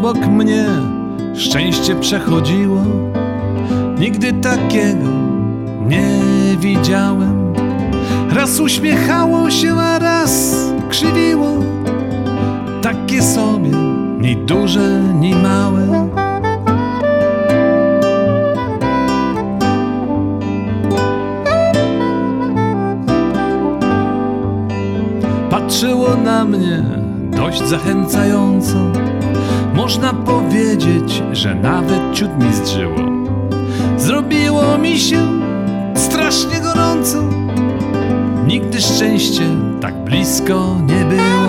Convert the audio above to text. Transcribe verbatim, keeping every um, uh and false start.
obok mnie szczęście przechodziło. Nigdy takiego nie widziałem. Raz uśmiechało się, a raz krzywiło. Takie sobie, ni duże, ni małe. Patrzyło na mnie dość zachęcająco. Można powiedzieć, że nawet ciut mi zdrzyło. Zrobiło mi się strasznie gorąco. Nigdy szczęście tak blisko nie było.